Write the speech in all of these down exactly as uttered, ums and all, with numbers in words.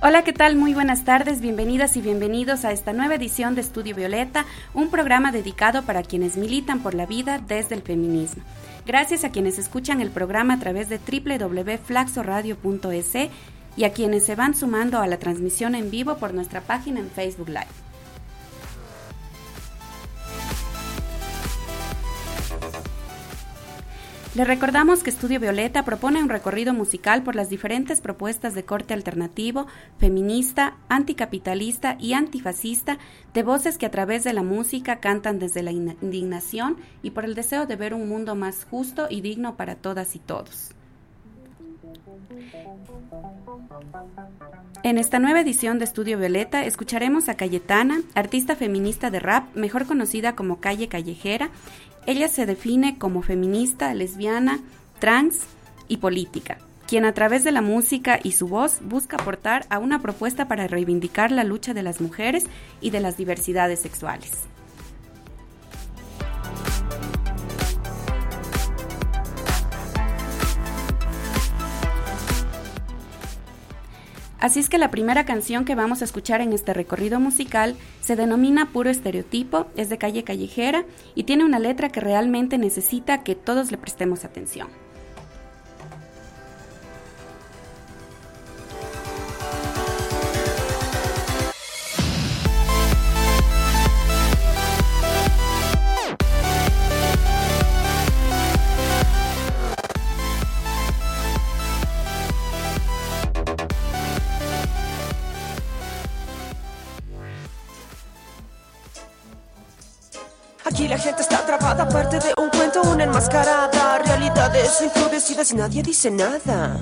Hola, ¿qué tal? Muy buenas tardes, bienvenidas y bienvenidos a esta nueva edición de Estudio Violeta, un programa dedicado para quienes militan por la vida desde el feminismo. Gracias a quienes escuchan el programa a través de doble u doble u doble u punto flaxoradio punto es y a quienes se van sumando a la transmisión en vivo por nuestra página en Facebook Live. Les recordamos que Estudio Violeta propone un recorrido musical por las diferentes propuestas de corte alternativo, feminista, anticapitalista y antifascista de voces que a través de la música cantan desde la indignación y por el deseo de ver un mundo más justo y digno para todas y todos. En esta nueva edición de Estudio Violeta escucharemos a Cayetana, artista feminista de rap, mejor conocida como Calle Callejera. Ella se define como feminista, lesbiana, trans y política, quien a través de la música y su voz busca aportar a una propuesta para reivindicar la lucha de las mujeres y de las diversidades sexuales. Así es que la primera canción que vamos a escuchar en este recorrido musical se denomina Puro Estereotipo, es de Calle Callejera y tiene una letra que realmente necesita que todos le prestemos atención. Aquí la gente está atrapada, parte de un cuento, una enmascarada. Realidades encrudecidas y nadie dice nada.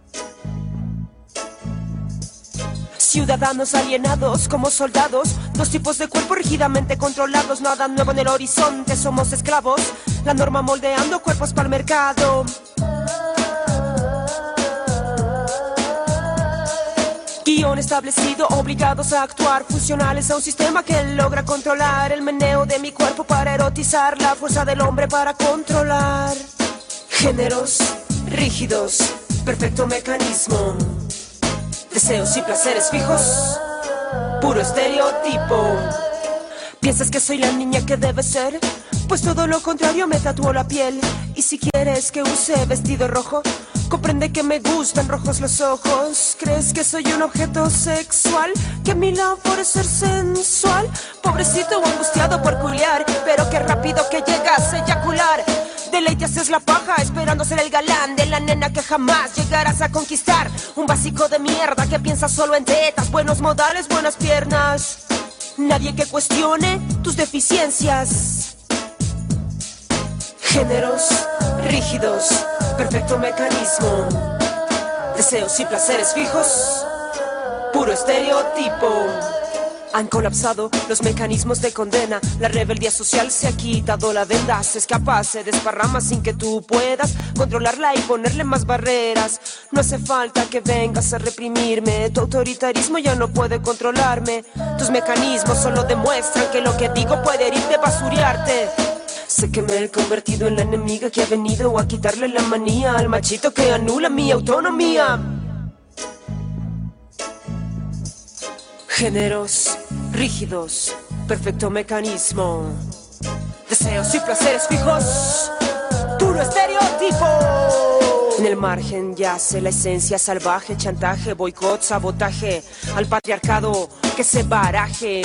Ciudadanos alienados como soldados, dos tipos de cuerpo rígidamente controlados. Nada nuevo en el horizonte, somos esclavos. La norma moldeando cuerpos para el mercado. Guión establecido, obligados a actuar, funcionales a un sistema que logra controlar el meneo de mi cuerpo para erotizar, la fuerza del hombre para controlar. Géneros rígidos, perfecto mecanismo, deseos y placeres fijos, puro estereotipo. ¿Piensas que soy la niña que debe ser? Pues todo lo contrario, me tatuó la piel. Y si quieres que use vestido rojo, comprende que me gustan rojos los ojos. ¿Crees que soy un objeto sexual? Que mi labor es ser sensual. Pobrecito o angustiado por culiar, pero qué rápido que llegas a eyacular. Deleite haces la paja esperando ser el galán de la nena que jamás llegarás a conquistar. Un básico de mierda que piensa solo en tetas, buenos modales, buenas piernas. Nadie que cuestione tus deficiencias. Géneros rígidos, perfecto mecanismo, deseos y placeres fijos, puro estereotipo. Han colapsado los mecanismos de condena, la rebeldía social se ha quitado la venda, se escapa, se desparrama sin que tú puedas controlarla y ponerle más barreras. No hace falta que vengas a reprimirme, tu autoritarismo ya no puede controlarme. Tus mecanismos solo demuestran que lo que digo puede herirte, basurearte. Sé que me he convertido en la enemiga que ha venido a quitarle la manía al machito que anula mi autonomía. Géneros rígidos, perfecto mecanismo, deseos y placeres fijos, puro estereotipo. En el margen yace la esencia salvaje, chantaje, boicot, sabotaje, al patriarcado que se baraje.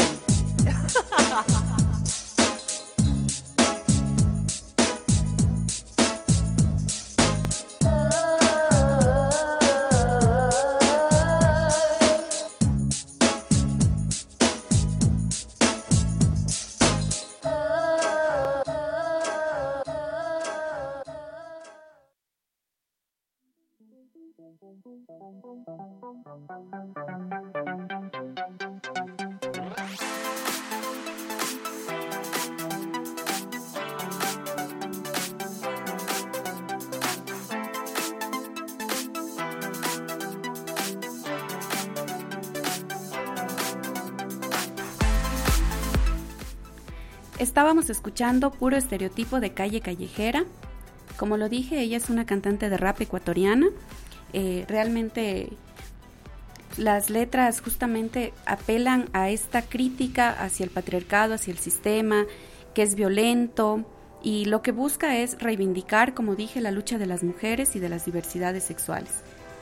Estábamos escuchando Puro Estereotipo de Calle Callejera. Como lo dije, ella es una cantante de rap ecuatoriana. Eh, realmente las letras justamente apelan a esta crítica hacia el patriarcado, hacia el sistema, que es violento, y lo que busca es reivindicar, como dije, la lucha de las mujeres y de las diversidades sexuales.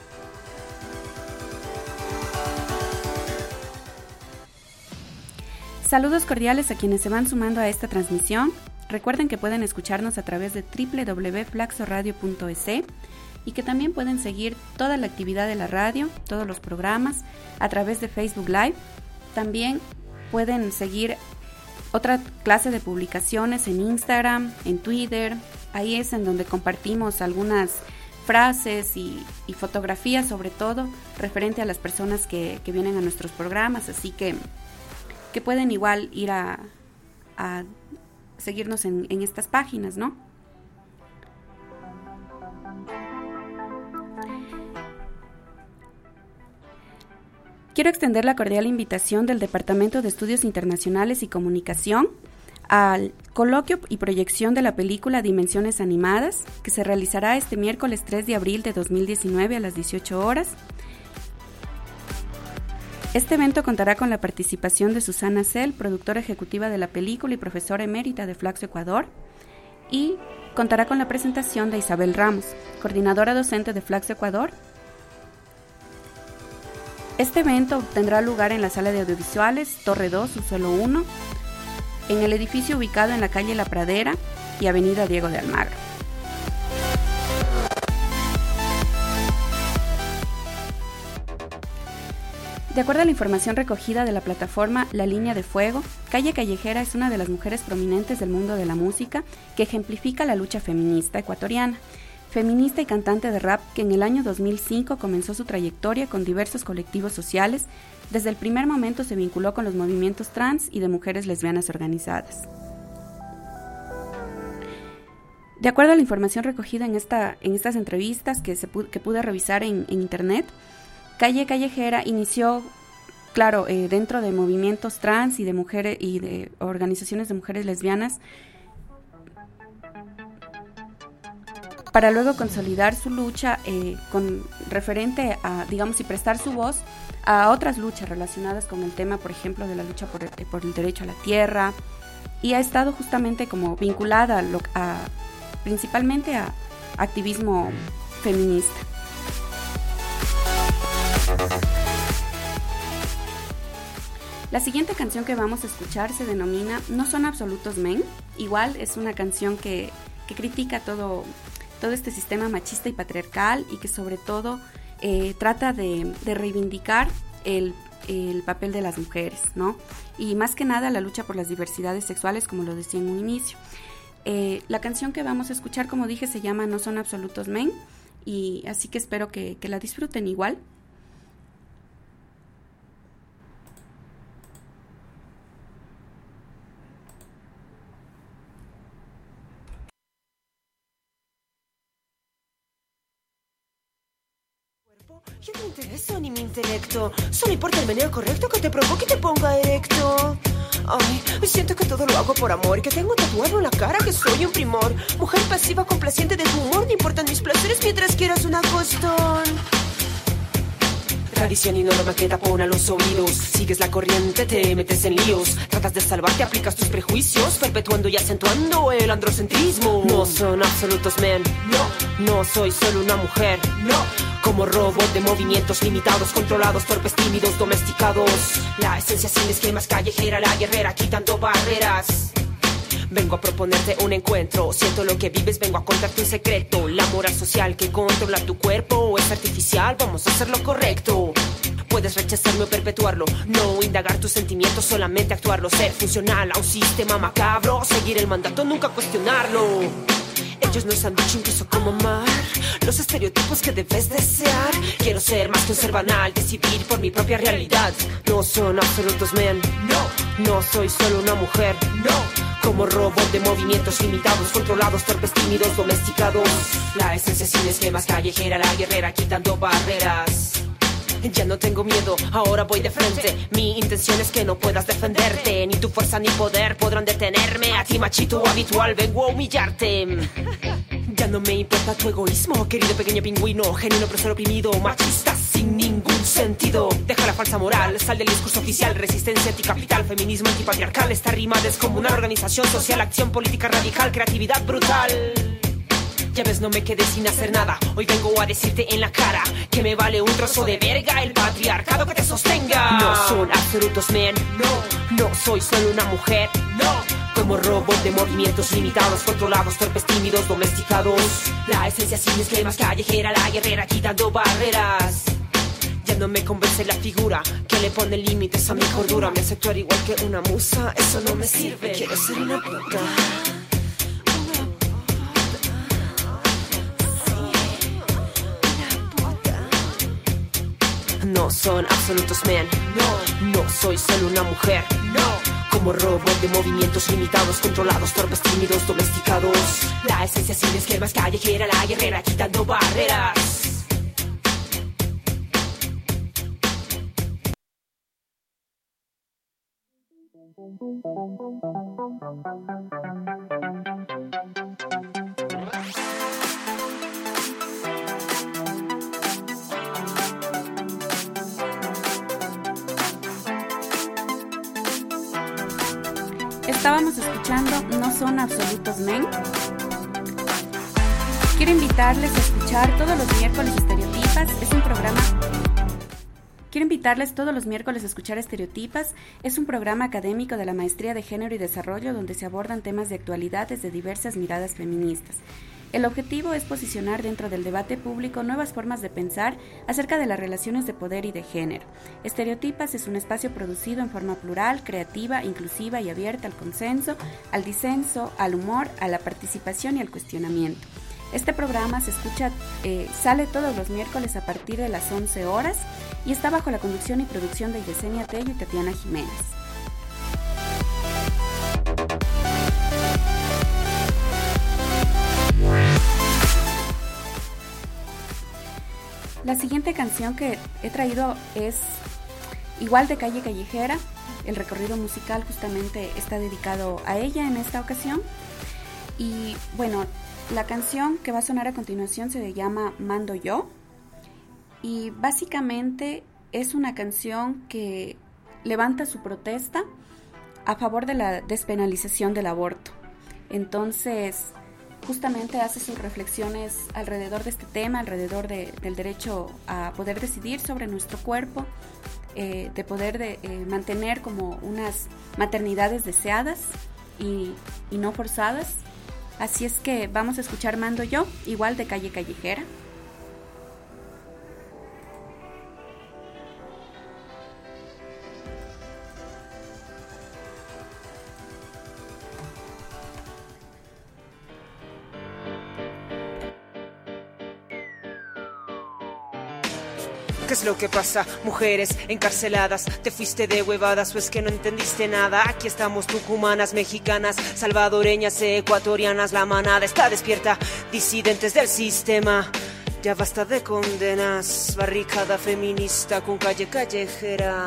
Saludos cordiales a quienes se van sumando a esta transmisión. Recuerden que pueden escucharnos a través de doble u doble u doble u punto flaxoradio punto e s y que también pueden seguir toda la actividad de la radio, todos los programas, a través de Facebook Live. También pueden seguir otra clase de publicaciones en Instagram, en Twitter. Ahí es en donde compartimos algunas frases y, y fotografías, sobre todo, referente a las personas que, que vienen a nuestros programas. Así que, que pueden igual ir a, a seguirnos en, en estas páginas, ¿no? Quiero extender la cordial invitación del Departamento de Estudios Internacionales y Comunicación al coloquio y proyección de la película Dimensiones Animadas, que se realizará este miércoles tres de abril de dos mil diecinueve a las dieciocho horas. Este evento contará con la participación de Susana Cel, productora ejecutiva de la película y profesora emérita de Flaxo Ecuador, y contará con la presentación de Isabel Ramos, coordinadora docente de Flaxo Ecuador. Este evento tendrá lugar en la Sala de Audiovisuales, Torre dos, Subsuelo uno, en el edificio ubicado en la calle La Pradera y avenida Diego de Almagro. De acuerdo a la información recogida de la plataforma La Línea de Fuego, Calle Callejera es una de las mujeres prominentes del mundo de la música que ejemplifica la lucha feminista ecuatoriana. Feminista y cantante de rap que en el año dos mil cinco comenzó su trayectoria con diversos colectivos sociales. Desde el primer momento se vinculó con los movimientos trans y de mujeres lesbianas organizadas. De acuerdo a la información recogida en, esta, en estas entrevistas que, se pu- que pude revisar en, en internet, Calle Callejera inició, claro, eh, dentro de movimientos trans y de mujeres y de organizaciones de mujeres lesbianas, para luego consolidar su lucha eh, con referente a, digamos, y prestar su voz a otras luchas relacionadas con el tema, por ejemplo, de la lucha por, eh, por el derecho a la tierra, y ha estado justamente como vinculada a, lo, a principalmente a activismo feminista. La siguiente canción que vamos a escuchar se denomina No son absolutos men. Igual es una canción que, que critica todo todo este sistema machista y patriarcal y que sobre todo eh, trata de, de reivindicar el, el papel de las mujeres, ¿no? Y más que nada la lucha por las diversidades sexuales, como lo decía en un inicio. Eh, la canción que vamos a escuchar, como dije, se llama No son absolutos men, y así que espero que, que la disfruten igual. Yo no me intereso ni mi intelecto. Solo importa el meneo correcto que te provoque y te ponga erecto. Ay, siento que todo lo hago por amor y que tengo tatuado en la cara que soy un primor. Mujer pasiva complaciente de tu humor. No importan mis placeres mientras quieras un acostón. Tradición y norma que tapona los oídos. Sigues la corriente, te metes en líos. Tratas de salvarte, aplicas tus prejuicios, perpetuando y acentuando el androcentrismo. No son absolutos men, no. No soy solo una mujer, no. Como robot de movimientos limitados, controlados, torpes, tímidos, domesticados. La esencia sin esquemas, callejera, la guerrera, quitando barreras. Vengo a proponerte un encuentro. Siento lo que vives, vengo a contarte un secreto. La moral social que controla tu cuerpo es artificial, vamos a hacer lo correcto. Puedes rechazarme o perpetuarlo, no indagar tus sentimientos, solamente actuarlo. Ser funcional a un sistema macabro, seguir el mandato, nunca cuestionarlo. Ellos nos han dicho incluso cómo amar, los estereotipos que debes desear. Quiero ser más que un ser banal, decidir por mi propia realidad. No son absolutos men, no. No soy solo una mujer, no. Como robot de movimientos limitados, controlados, torpes, tímidos, domesticados. La esencia sin esquemas, callejera, la guerrera, quitando barreras. Ya no tengo miedo, ahora voy de frente. Mi intención es que no puedas defenderte. Ni tu fuerza ni poder podrán detenerme. A ti, machito habitual, vengo a humillarte. Ya no me importa tu egoísmo, querido pequeño pingüino. Genuino pero ser oprimido, machista sin ningún ningún sentido. Deja la falsa moral, sal del discurso oficial. Resistencia anticapital, feminismo antipatriarcal. Esta rima descomunal, organización social, acción política radical, creatividad brutal. Ya ves, no me quedé sin hacer nada. Hoy vengo a decirte en la cara que me vale un trozo de verga el patriarcado que te sostenga. No son absolutos, men. No, no soy solo una mujer. No. Como robot de movimientos limitados, controlados, torpes, tímidos, domesticados. La esencia sin esquemas, callejera, la guerrera, quitando barreras. Ya no me convence la figura que le pone límites a mi cordura. Me hace actuar igual que una musa, eso no me sirve. Quiero ser una puta. No son absolutos, men. No, no soy solo una mujer. No. Como robot de movimientos limitados, controlados, torpes, tímidos, domesticados. La esencia sin esquemas, callejera, la guerrera, quitando barreras. Estábamos escuchando No son absolutos, men. Quiero invitarles a escuchar todos los miércoles Estereotipas. Es un programa... Quiero invitarles todos los miércoles a escuchar Estereotipas. Es un programa académico de la Maestría de Género y Desarrollo donde se abordan temas de actualidad desde diversas miradas feministas. El objetivo es posicionar dentro del debate público nuevas formas de pensar acerca de las relaciones de poder y de género. Estereotipas es un espacio producido en forma plural, creativa, inclusiva y abierta al consenso, al disenso, al humor, a la participación y al cuestionamiento. Este programa se escucha, eh, sale todos los miércoles a partir de las once horas y está bajo la conducción y producción de Yesenia Tello y Tatiana Jiménez. La siguiente canción que he traído es igual de Calle Callejera. El recorrido musical justamente está dedicado a ella en esta ocasión. Y bueno, la canción que va a sonar a continuación se llama Mando Yo. Y básicamente es una canción que levanta su protesta a favor de la despenalización del aborto. Entonces, justamente hace sus reflexiones alrededor de este tema, alrededor de, del derecho a poder decidir sobre nuestro cuerpo, eh, de poder de, eh, mantener como unas maternidades deseadas y, y no forzadas. Así es que vamos a escuchar Mando Yo, igual de Calle Callejera. ¿Qué es lo que pasa? Mujeres encarceladas, te fuiste de huevadas o es que no entendiste nada. Aquí estamos tucumanas, mexicanas, salvadoreñas, ecuatorianas. La manada está despierta, disidentes del sistema. Ya basta de condenas, barricada feminista con Calle Callejera.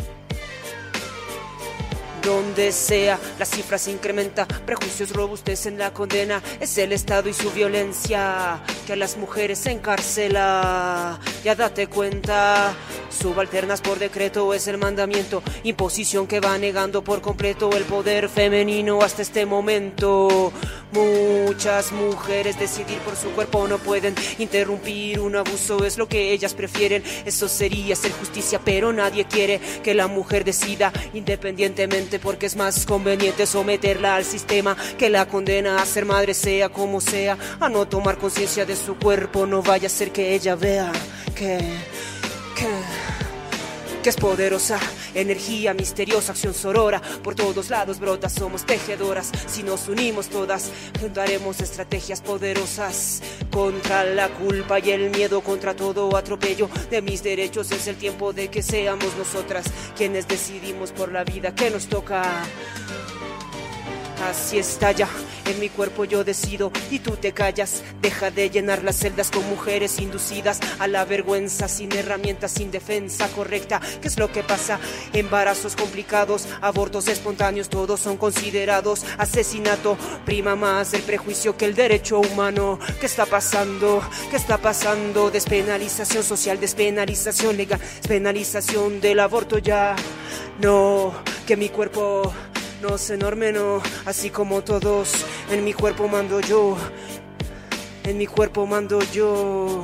Donde sea, la cifra se incrementa, prejuicios robustecen la condena. Es el Estado y su violencia que a las mujeres encarcela. Ya date cuenta, subalternas por decreto es el mandamiento. Imposición que va negando por completo el poder femenino hasta este momento. Muchas mujeres decidir por su cuerpo no pueden. Interrumpir un abuso es lo que ellas prefieren. Eso sería hacer justicia, pero nadie quiere que la mujer decida independientemente, porque es más conveniente someterla al sistema que la condena a ser madre sea como sea, a no tomar conciencia de su cuerpo. No vaya a ser que ella vea que, que, que es poderosa, energía misteriosa, acción sorora, por todos lados brota, somos tejedoras. Si nos unimos todas, juntaremos estrategias poderosas contra la culpa y el miedo, contra todo atropello de mis derechos. Es el tiempo de que seamos nosotras quienes decidimos por la vida que nos toca. Así está ya, en mi cuerpo yo decido y tú te callas. Deja de llenar las celdas con mujeres inducidas a la vergüenza, sin herramientas, sin defensa correcta. ¿Qué es lo que pasa? Embarazos complicados, abortos espontáneos, todos son considerados asesinato. Prima más el prejuicio que el derecho humano. ¿Qué está pasando? ¿Qué está pasando? Despenalización social, despenalización legal, despenalización del aborto ya. No, que mi cuerpo no es enorme, no, así como todos. En mi cuerpo mando yo, en mi cuerpo mando yo.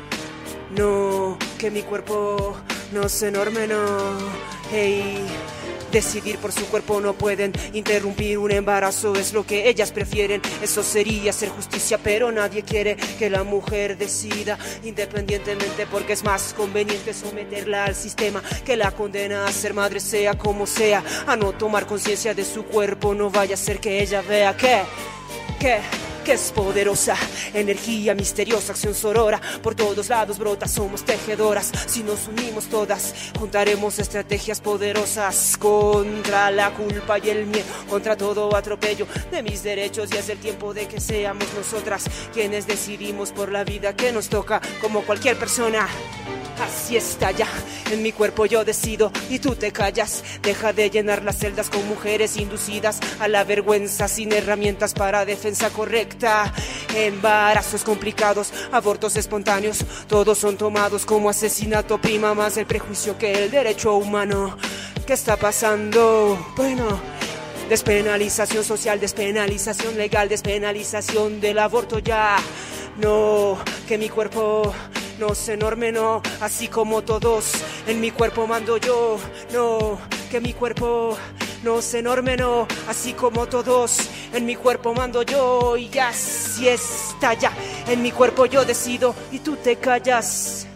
No, que mi cuerpo no es enorme, no. Hey, decidir por su cuerpo no pueden. Interrumpir un embarazo es lo que ellas prefieren. Eso sería hacer justicia, pero nadie quiere que la mujer decida independientemente, porque es más conveniente someterla al sistema que la condena a ser madre, sea como sea, a no tomar conciencia de su cuerpo. No vaya a ser que ella vea que, que que es poderosa, energía misteriosa, acción sorora, por todos lados brota, somos tejedoras. Si nos unimos todas, juntaremos estrategias poderosas contra la culpa y el miedo, contra todo atropello de mis derechos. Y es el tiempo de que seamos nosotras quienes decidimos por la vida que nos toca, como cualquier persona. Así está ya, en mi cuerpo yo decido y tú te callas. Deja de llenar las celdas con mujeres inducidas a la vergüenza, sin herramientas para defensa correcta. Embarazos complicados, abortos espontáneos, todos son tomados como asesinato. Prima más el prejuicio que el derecho humano. ¿Qué está pasando? Bueno, despenalización social, despenalización legal, despenalización del aborto ya. No, que mi cuerpo no es enorme, no, así como todos. En mi cuerpo mando yo. No, que mi cuerpo no es enorme, no, así como todos. En mi cuerpo mando yo y ya, si está ya. En mi cuerpo yo decido y tú te callas.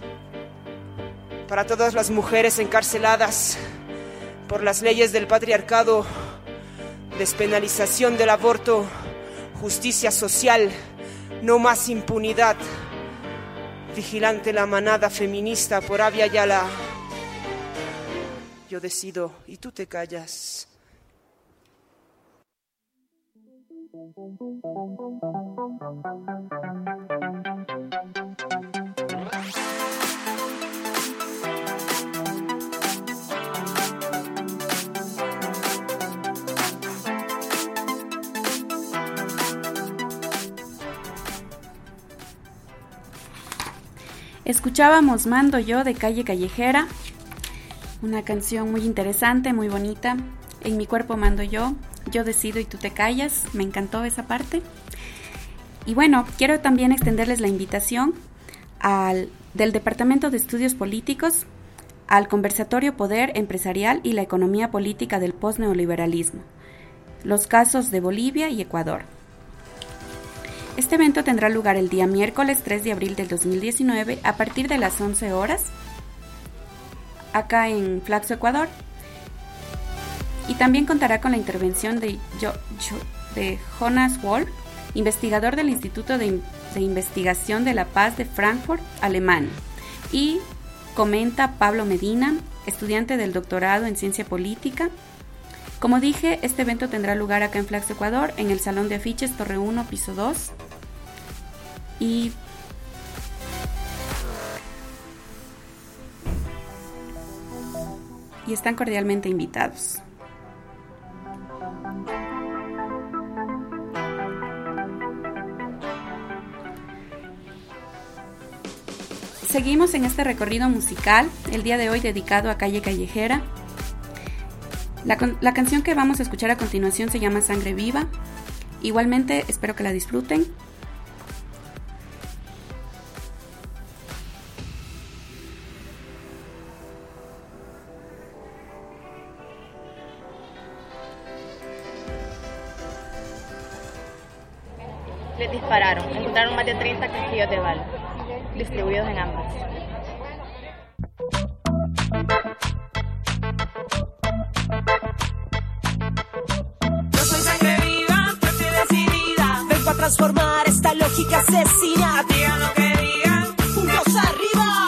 Para todas las mujeres encarceladas por las leyes del patriarcado, despenalización del aborto, justicia social, no más impunidad. Vigilante la manada feminista por Abya Yala. Yo decido y tú te callas. Escuchábamos Mando Yo de Calle Callejera, una canción muy interesante, muy bonita. En mi cuerpo mando yo, yo decido y tú te callas. Me encantó esa parte. Y bueno, quiero también extenderles la invitación al, del Departamento de Estudios Políticos al conversatorio Poder Empresarial y la Economía Política del Postneoliberalismo, los casos de Bolivia y Ecuador. Este evento tendrá lugar el día miércoles tres de abril del dos mil diecinueve a partir de las once horas, acá en Flaxo, Ecuador, y también contará con la intervención de, jo, jo, de Jonas Wolf, investigador del Instituto de, de Investigación de la Paz de Frankfurt, Alemania, y comenta Pablo Medina, estudiante del doctorado en Ciencia Política. Como dije, este evento tendrá lugar acá en Flaxo, Ecuador, en el Salón de Afiches Torre uno, piso dos. Y y están cordialmente invitados. Seguimos en este recorrido musical, el día de hoy dedicado a Calle Callejera. La, la canción que vamos a escuchar a continuación se llama Sangre Viva. Igualmente espero que la disfruten. Les dispararon, encontraron más de treinta casquillos de bala, distribuidos en ambas. Yo soy sangre viva, fuerte decidida, vengo a transformar esta lógica asesina. Digan lo que digan, puntos arriba.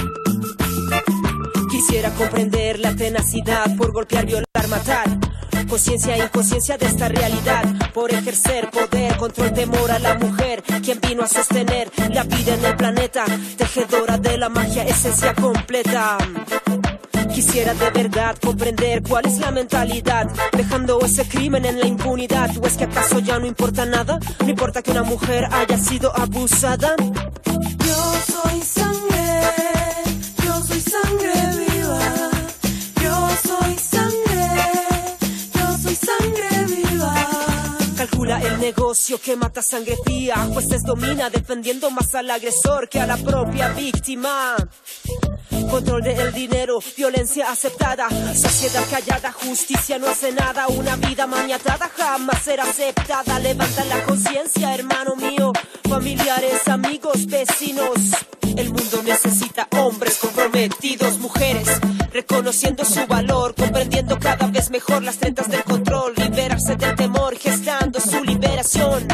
Quisiera comprender la tenacidad por golpear, violar, matar. conciencia e inconsciencia de esta realidad. Por ejercer poder, control, temor a la mujer, quien vino a sostener la vida en el planeta, tejedora de la magia, esencia completa. Quisiera de verdad comprender cuál es la mentalidad, dejando ese crimen en la impunidad. ¿O es que acaso ya no importa nada? No importa que una mujer haya sido abusada. Yo soy sangre, yo soy sangre viva. Yo soy sangre, yo soy sangre viva. Calcula el negocio que mata sangre fría. Jueces domina defendiendo más al agresor que a la propia víctima. Control del dinero, violencia aceptada, sociedad callada, justicia no hace nada. Una vida maniatada jamás será aceptada. Levanta la conciencia, hermano mío, familiares, amigos, vecinos. El mundo necesita hombres comprometidos, mujeres reconociendo su valor, comprendiendo cada vez mejor las trenzas del control, liberarse del temor, gestando su liberación.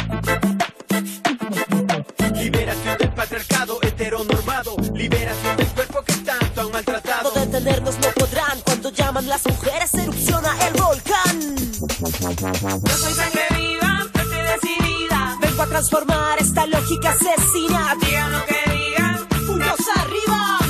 Liberación del patriarcado heteronormado, liberación del cuerpo que tanto han maltratado. No detenernos no podrán, cuando llaman las mujeres erupciona el volcán. Yo soy sangre viva, fuerte y decidida. Vengo a transformar esta lógica asesina. Digan lo que digan, puños arriba.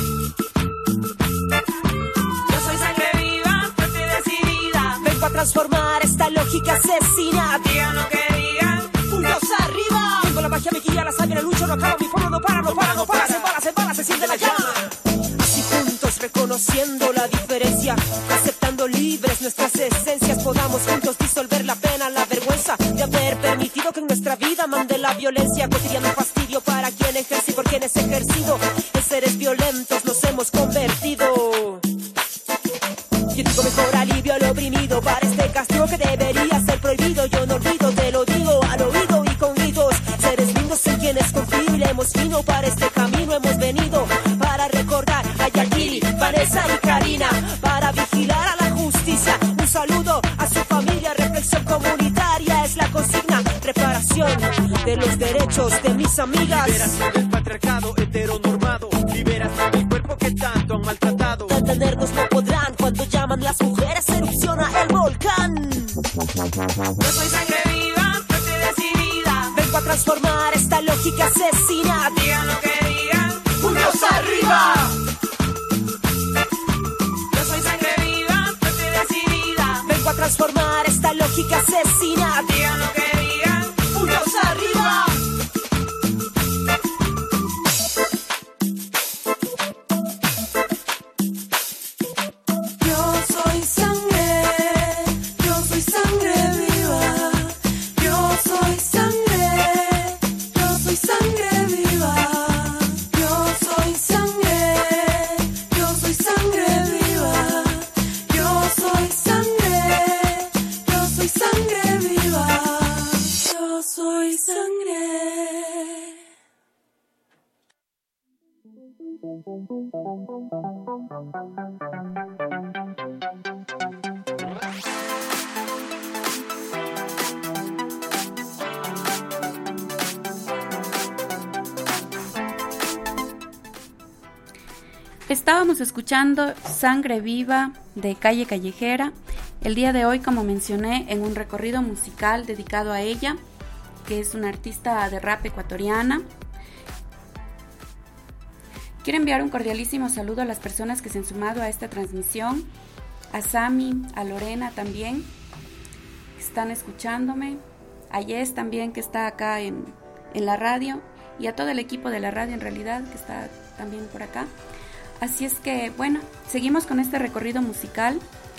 yo soy sangre viva, fuerte y decidida. Vengo a transformar esta lógica asesina. Digan lo que digan, puños arriba. Tengo la magia, me guía la sangre, lucho, no acabo, mi pueblo no para, no para, no para, se para, se para, se siente la llama. Así juntos reconociendo la diferencia, aceptando libres nuestras esencias, podamos juntos disolver la pena, la vergüenza de haber permitido que en nuestra vida mande la violencia. Cotidiano fastidio para quien ejerce y por quienes ejercido. En seres violentos nos hemos convertido. Yo digo mejor alivio al oprimido para este castigo que debería ser prohibido. Yo no olvido, te lo digo al oído y con gritos. Seres lindos en quienes confío y le hemos vino para este camino. Hemos venido para recordar a Yakiri, Vanessa y Karina, para vigilar a la justicia. Un saludo a su familia, reflexión comunitaria es la consigna. Reparación de los derechos de mis amigas. Liberación del patriarcado heteronormado, liberación del cuerpo que tanto han maltratado. Detenernos no podrán, cuando llaman las mujeres erupciona el volcán. yo soy sangre viva, fuerte y decidida. Vengo a transformar esta lógica asesina. Digan lo que digan, ¡puños arriba! yo soy sangre viva, fuerte y decidida. Vengo a transformar esta lógica asesina. Digan lo que digan, ¡puños arriba! yo soy sangre, yo soy sangre viva. Yo soy sangre, yo soy sangre viva. Yo soy sangre, yo soy sangre viva. Yo soy sangre, yo soy sangre viva. Yo soy sangre. Estábamos escuchando Sangre Viva de Calle Callejera. El día de hoy, como mencioné, en un recorrido musical dedicado a ella, que es una artista de rap ecuatoriana. Quiero enviar un cordialísimo saludo a las personas que se han sumado a esta transmisión, a Sami, a Lorena también, que están escuchándome, a Yes también, que está acá en, en la radio, y a todo el equipo de la radio en realidad, que está también por acá. Así es que, bueno, seguimos con este recorrido musical.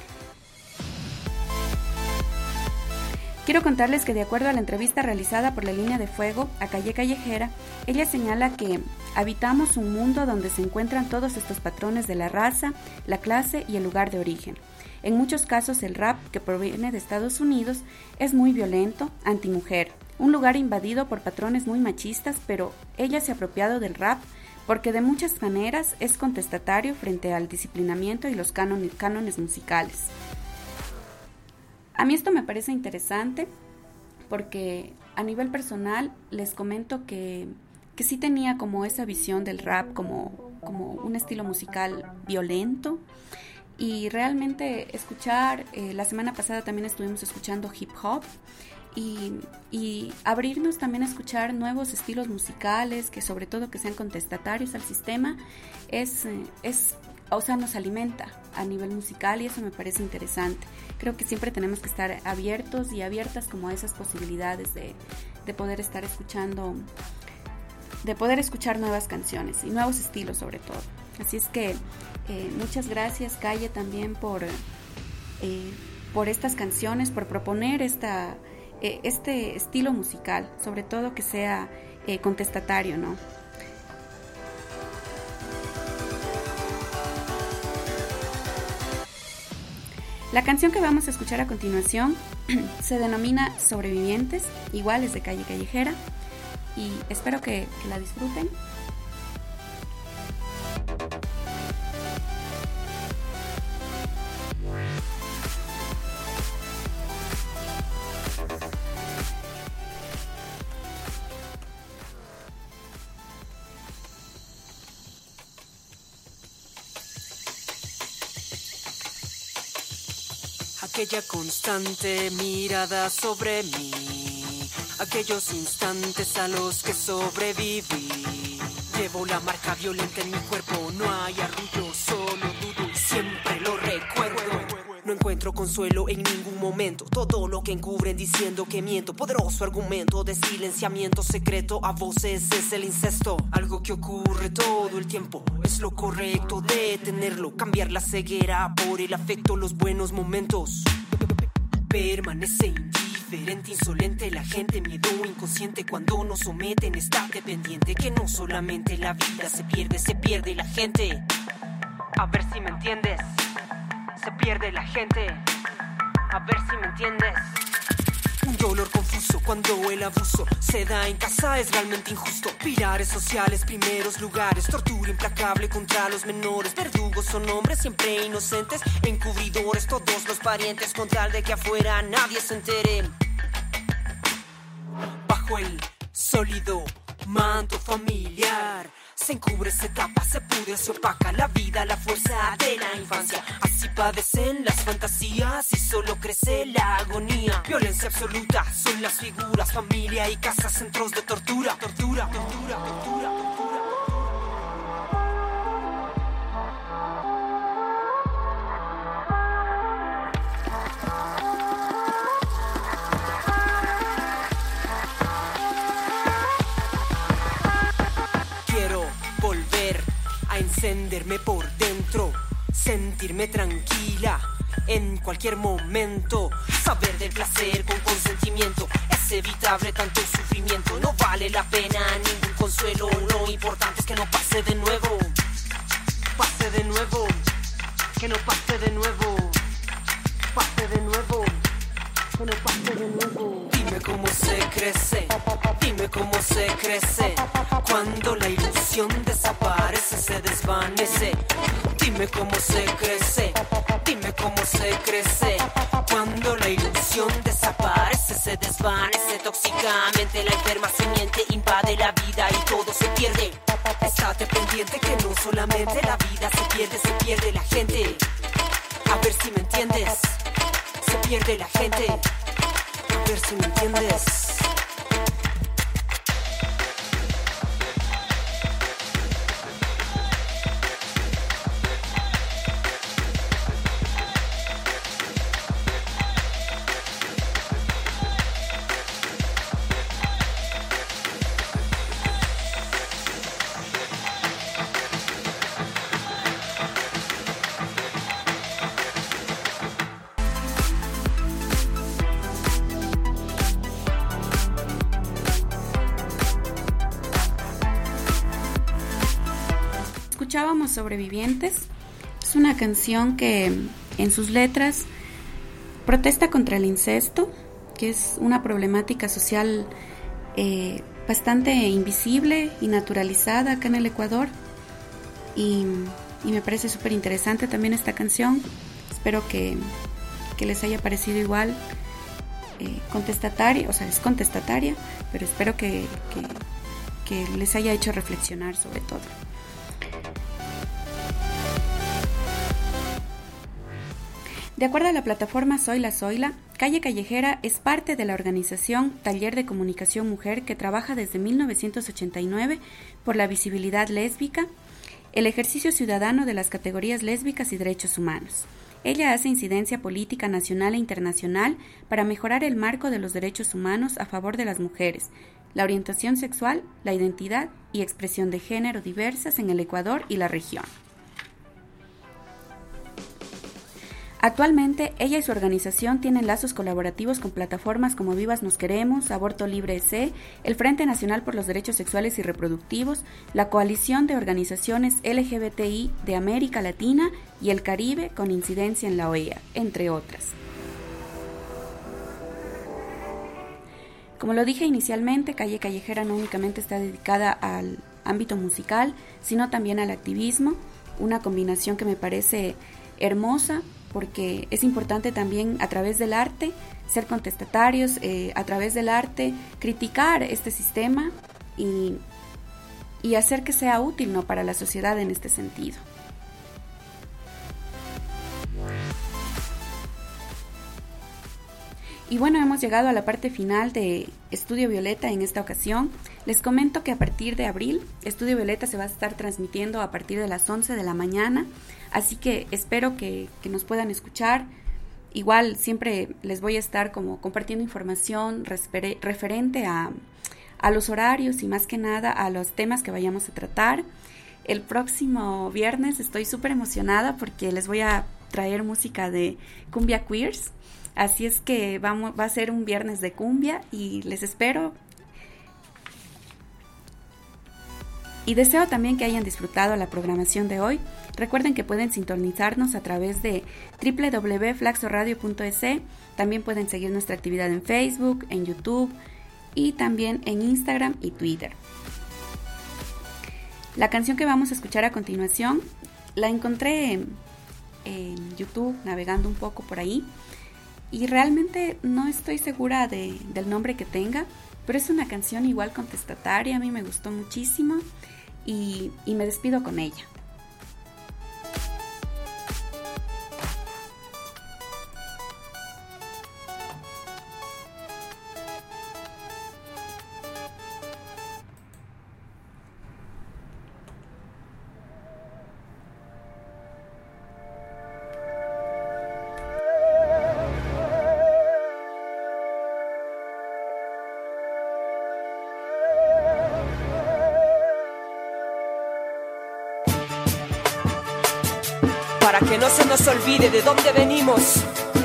Quiero contarles que de acuerdo a la entrevista realizada por la Línea de Fuego a Calle Callejera, ella señala que habitamos un mundo donde se encuentran todos estos patrones de la raza, la clase y el lugar de origen. En muchos casos el rap, que proviene de Estados Unidos, es muy violento, antimujer, un lugar invadido por patrones muy machistas, pero ella se ha apropiado del rap porque de muchas maneras es contestatario frente al disciplinamiento y los cánones, cánones musicales. A mí esto me parece interesante porque a nivel personal les comento que, que sí tenía como esa visión del rap como, como un estilo musical violento y realmente escuchar, eh, la semana pasada también estuvimos escuchando hip hop, y, y abrirnos también a escuchar nuevos estilos musicales, que sobre todo que sean contestatarios al sistema, es, es, o sea, nos alimenta a nivel musical, y eso me parece interesante. Creo que siempre tenemos que estar abiertos y abiertas como a esas posibilidades de, de poder estar escuchando, de poder escuchar nuevas canciones y nuevos estilos sobre todo. Así es que eh, muchas gracias, Calle, también por, eh, por estas canciones, por proponer esta, eh, este estilo musical, sobre todo que sea eh, contestatario, ¿no? La canción que vamos a escuchar a continuación se denomina Sobrevivientes, igual es de Calle Callejera, y espero que, que la disfruten. Aquella constante mirada sobre mí, aquellos instantes a los que sobreviví. Llevo la marca violenta en mi cuerpo, no hay arrullo, solo dudo y siempre lo recuerdo. No encuentro consuelo en ningún momento, todo lo que encubren diciendo que miento. Poderoso argumento de silenciamiento secreto, a voces es el incesto. Algo que ocurre todo el tiempo, es lo correcto detenerlo. Cambiar la ceguera por el afecto, los buenos momentos. Permanece indiferente, insolente la gente, miedo inconsciente cuando nos someten. Está dependiente que no solamente la vida se pierde, se pierde la gente. A ver si me entiendes. Se pierde la gente, a ver si me entiendes. Un dolor confuso cuando el abuso se da en casa es realmente injusto. Pilares sociales, primeros lugares, tortura implacable contra los menores. Verdugos son hombres siempre inocentes, encubridores todos los parientes con tal de que afuera nadie se entere. Bajo el sólido manto familiar se encubre, se tapa, se pudre, se opaca la vida, la fuerza de la infancia. Así padecen las fantasías y solo crece la agonía. Violencia absoluta son las figuras, familia y casa, centros de tortura. Tortura, tortura, tortura, tortura. Encenderme por dentro, sentirme tranquila en cualquier momento, saber del placer con consentimiento, es evitable tanto sufrimiento, no vale la pena ningún consuelo, lo importante es que no pase de nuevo, pase de nuevo, que no pase de nuevo, pase de nuevo, que no pase de nuevo. Dime cómo se crece, dime cómo se crece, cuando la ilusión desaparece, se desvanece. Dime cómo se crece, dime cómo se crece, cuando la ilusión desaparece, se desvanece. Tóxicamente la enferma semiente invade la vida y todo se pierde. Estate pendiente que no solamente la vida se pierde, se pierde la gente. A ver si me entiendes, se pierde la gente. A ver si me entiendes. Escuchábamos Sobrevivientes. Es una canción que en sus letras protesta contra el incesto, que es una problemática social eh, bastante invisible y naturalizada acá en el Ecuador, y, y me parece súper interesante también esta canción. Espero que, que les haya parecido igual eh, contestataria, o sea, es contestataria, pero espero que, que, que les haya hecho reflexionar sobre todo. De acuerdo a la plataforma Soy la Zoila, Calle Callejera es parte de la organización Taller de Comunicación Mujer que trabaja desde mil novecientos ochenta y nueve por la visibilidad lésbica, el ejercicio ciudadano de las categorías lésbicas y derechos humanos. Ella hace incidencia política nacional e internacional para mejorar el marco de los derechos humanos a favor de las mujeres, la orientación sexual, la identidad y expresión de género diversas en el Ecuador y la región. Actualmente, ella y su organización tienen lazos colaborativos con plataformas como Vivas Nos Queremos, Aborto Libre E C, el Frente Nacional por los Derechos Sexuales y Reproductivos, la Coalición de Organizaciones L G B T I de América Latina y el Caribe con incidencia en la O E A, entre otras. Como lo dije inicialmente, Calle Callejera no únicamente está dedicada al ámbito musical, sino también al activismo, una combinación que me parece hermosa, porque es importante también a través del arte ser contestatarios, eh, a través del arte criticar este sistema y, y hacer que sea útil, ¿no?, para la sociedad en este sentido. Y bueno, hemos llegado a la parte final de Estudio Violeta en esta ocasión. Les comento que a partir de abril, Estudio Violeta se va a estar transmitiendo a partir de las once de la mañana, así que espero que, que nos puedan escuchar. Igual siempre les voy a estar como compartiendo información respere, referente a, a los horarios y más que nada a los temas que vayamos a tratar. El próximo viernes estoy súper emocionada porque les voy a traer música de Cumbia Queers. Así es que vamos, va a ser un viernes de cumbia y les espero. Y deseo también que hayan disfrutado la programación de hoy. Recuerden que pueden sintonizarnos a través de doble u doble u doble u punto flaxoradio punto e ce. También pueden seguir nuestra actividad en Facebook, en YouTube y también en Instagram y Twitter. La canción que vamos a escuchar a continuación la encontré en, en YouTube, navegando un poco por ahí. Y realmente no estoy segura de, del nombre que tenga, pero es una canción igual contestataria, a mí me gustó muchísimo y, y me despido con ella. Para que no se nos olvide de dónde venimos.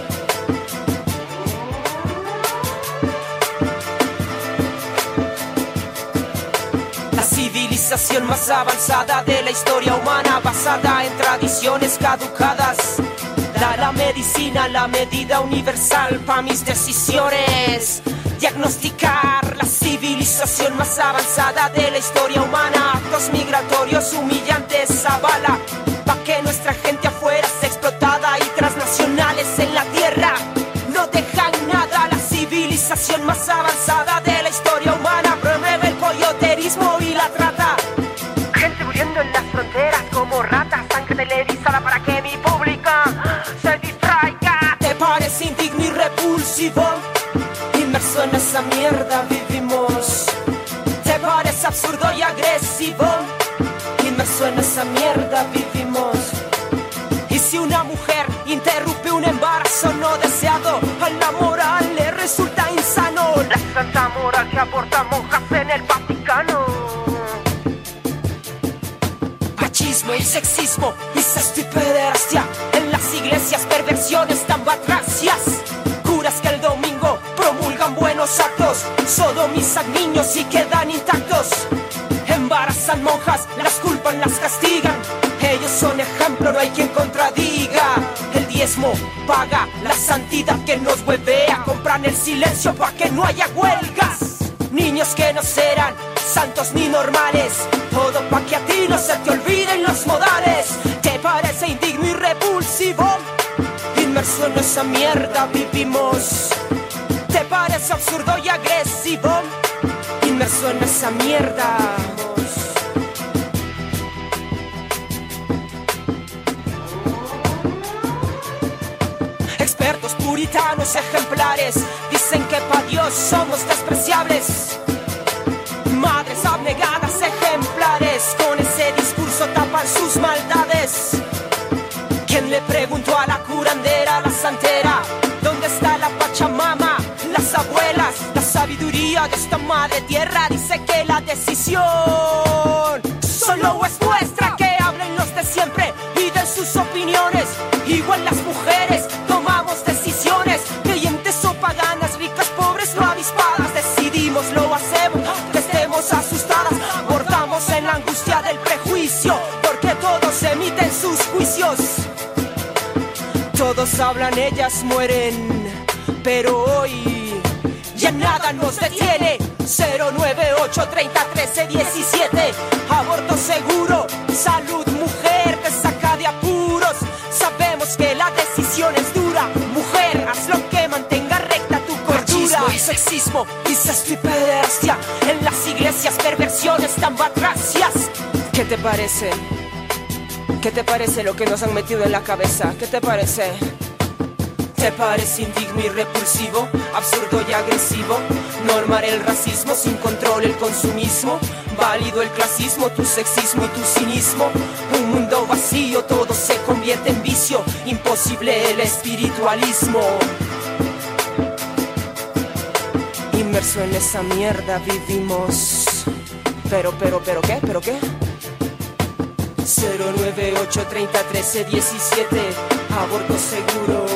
La civilización más avanzada de la historia humana, basada en tradiciones caducadas. Da la medicina, la medida universal para mis decisiones. Diagnosticar la civilización más avanzada de la historia humana. Actos migratorios humillantes avala, pa' que nuestra gente afuera sea explotada y transnacionales en la tierra no dejan nada. La civilización más avanzada de la historia humana promueve el coyoterismo y la trata. Gente muriendo en las fronteras como ratas, sangre televisada para que mi pública se distraiga. ¿Te parece indigno y repulsivo? Inmerso en esa mierda vivimos. ¿Te parece absurdo y agresivo? Inmerso en esa mierda vivimos. Y si una mujer interrumpe un embarazo no deseado, a la moral le resulta insano. La santa moral que aborta monjas en el Vaticano. Machismo y sexismo, incesto y pederastia. En las iglesias perversiones tan batracias. Curas que el domingo promulgan buenos actos, sodomizan niños y quedan intactos. Embarazan monjas, las culpan, las castigan. Ellos son ejemplo, no hay quien contradiga. El diezmo paga la santidad que nos huevea. Compran el silencio pa' que no haya huelgas. Niños que no serán santos ni normales. Todo pa' que a ti no se te olviden los modales. ¿Te parece indigno y repulsivo? Inmerso en esa mierda vivimos. ¿Te parece absurdo y agresivo? Inmerso en esa mierda. puritanos ejemplares, dicen que para Dios somos despreciables. Madres abnegadas ejemplares, con ese discurso tapan sus maldades. ¿Quién le preguntó a la curandera, a la santera, dónde está la Pachamama? Las abuelas, la sabiduría de esta madre tierra dice que la decisión solo es nuestra. Que hablen los de siempre y den sus opiniones. Igual las mujeres tomamos decisiones, creyentes o paganas, ricas, pobres o avispadas. Decidimos, lo hacemos, que estemos asustadas. Bordamos en la angustia del prejuicio, porque todos emiten sus juicios. Todos hablan, ellas mueren, pero hoy ya nada nos detiene. Cero nueve ocho treinta trece diecisiete. Aborto seguro, salud mujer, te saca de apuros. Sabemos que la decisión es dura. Mujer, haz lo que mantenga recta tu cordura. Machismo y sexismo, incesto y pederastia, en las iglesias perversiones tan batracias. ¿Qué te parece? ¿Qué te parece lo que nos han metido en la cabeza? ¿Qué te parece? ¿Te parece indigno y repulsivo, absurdo y agresivo normar el racismo sin control, el consumismo? Válido el clasismo, tu sexismo y tu cinismo. Un mundo vacío, todo se convierte en vicio. Imposible el espiritualismo. Inmerso en esa mierda vivimos. Pero, pero, pero, ¿qué? ¿Pero qué? Cero nueve ocho treinta trece diecisiete. Aborto seguro.